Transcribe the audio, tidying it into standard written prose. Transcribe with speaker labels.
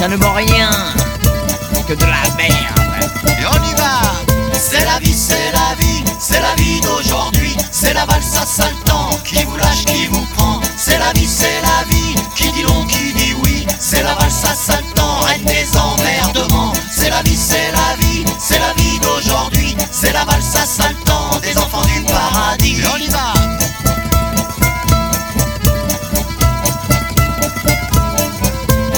Speaker 1: ça ne vaut rien que de la merde.
Speaker 2: Et on y va. C'est la vie, c'est la vie, c'est la vie d'aujourd'hui. C'est la valse à sale temps qui vous lâche, qui vous prend. C'est la vie, qui dit non, qui dit oui. C'est la valse à sale temps, reine des emmerdements. C'est la vie, c'est la vie, c'est la vie d'aujourd'hui. C'est la valse à sale temps.